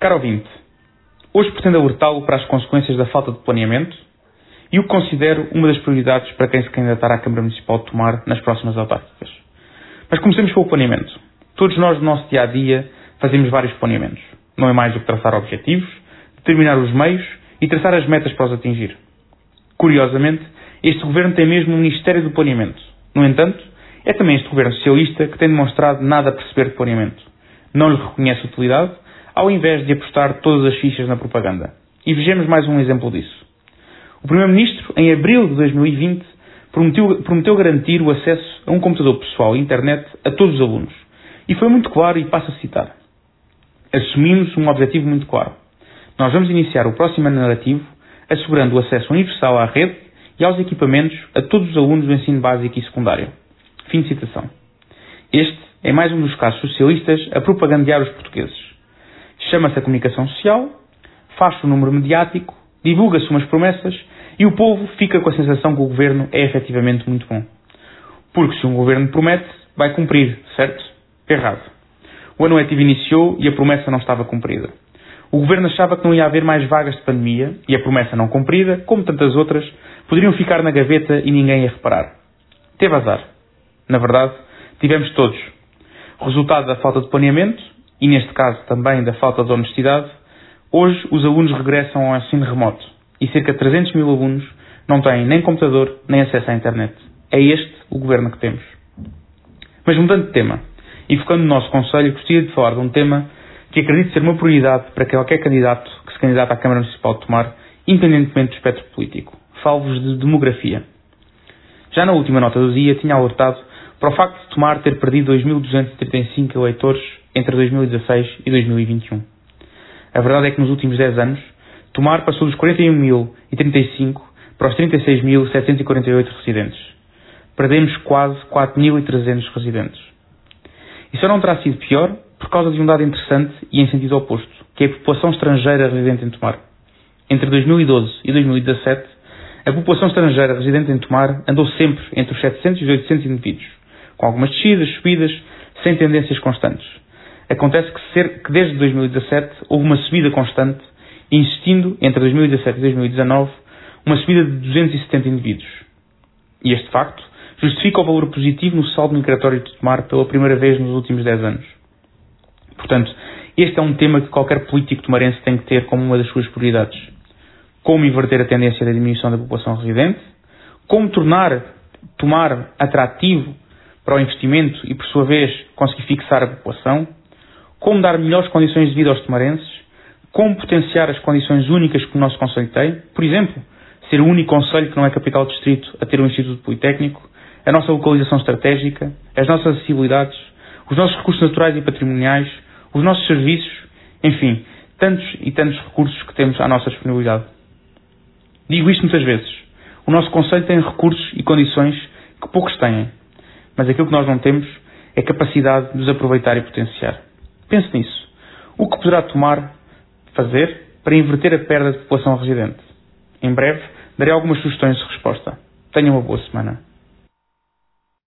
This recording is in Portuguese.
Caro ouvinte, hoje pretendo alertá-lo para as consequências da falta de planeamento e o que considero uma das prioridades para quem se candidatar à Câmara Municipal de Tomar nas próximas autárquicas. Mas comecemos pelo planeamento. Todos nós, no nosso dia-a-dia, fazemos vários planeamentos. Não é mais do que traçar objetivos, determinar os meios e traçar as metas para os atingir. Curiosamente, este governo tem mesmo um Ministério do Planeamento. No entanto, é também este governo socialista que tem demonstrado nada a perceber de planeamento. Não lhe reconhece utilidade, ao invés de apostar todas as fichas na propaganda. E vejamos mais um exemplo disso. O Primeiro-Ministro, em abril de 2020, prometeu garantir o acesso a um computador pessoal e internet a todos os alunos. E foi muito claro, e passo a citar. Assumimos um objetivo muito claro. Nós vamos iniciar o próximo ano letivo assegurando o acesso universal à rede e aos equipamentos a todos os alunos do ensino básico e secundário. Fim de citação. Este é mais um dos casos socialistas a propagandear os portugueses. Chama-se a comunicação social, faz-se o número mediático, divulga-se umas promessas e o povo fica com a sensação que o governo é efetivamente muito bom. Porque se um governo promete, vai cumprir, certo? Errado. O ano letivo iniciou e a promessa não estava cumprida. O governo achava que não ia haver mais vagas de pandemia e a promessa não cumprida, como tantas outras, poderiam ficar na gaveta e ninguém ia reparar. Teve azar. Na verdade, tivemos todos. Resultado da falta de planeamento, e neste caso também da falta de honestidade, hoje os alunos regressam ao ensino remoto e cerca de 300 mil alunos não têm nem computador nem acesso à internet. É este o governo que temos. Mas mudando de tema, e focando no nosso conselho, gostaria de falar de um tema que acredito ser uma prioridade para qualquer candidato que se candidata à Câmara Municipal de Tomar, independentemente do espectro político. Falo-vos de demografia. Já na última nota do dia tinha alertado para o facto de Tomar ter perdido 2.235 eleitores entre 2016 e 2021. A verdade é que nos últimos 10 anos, Tomar passou dos 41.035 para os 36.748 residentes. Perdemos quase 4.300 residentes. E só não terá sido pior por causa de um dado interessante e em sentido oposto, que é a população estrangeira residente em Tomar. Entre 2012 e 2017, a população estrangeira residente em Tomar andou sempre entre os 700 e os 800 indivíduos, com algumas descidas, subidas, sem tendências constantes. Acontece que desde 2017 houve uma subida constante, existindo entre 2017 e 2019 uma subida de 270 indivíduos. E este facto justifica o valor positivo no saldo migratório de Tomar pela primeira vez nos últimos 10 anos. Portanto, este é um tema que qualquer político tomarense tem que ter como uma das suas prioridades. Como inverter a tendência da diminuição da população residente, como tornar Tomar atrativo para o investimento e, por sua vez, conseguir fixar a população, como dar melhores condições de vida aos tomarenses, como potenciar as condições únicas que o nosso concelho tem, por exemplo, ser o único concelho que não é capital de distrito a ter um instituto politécnico, a nossa localização estratégica, as nossas acessibilidades, os nossos recursos naturais e patrimoniais, os nossos serviços, enfim, tantos e tantos recursos que temos à nossa disponibilidade. Digo isto muitas vezes. O nosso concelho tem recursos e condições que poucos têm, mas aquilo que nós não temos é capacidade de os aproveitar e potenciar. Pense nisso. O que poderá fazer para inverter a perda de população residente? Em breve, darei algumas sugestões de resposta. Tenha uma boa semana.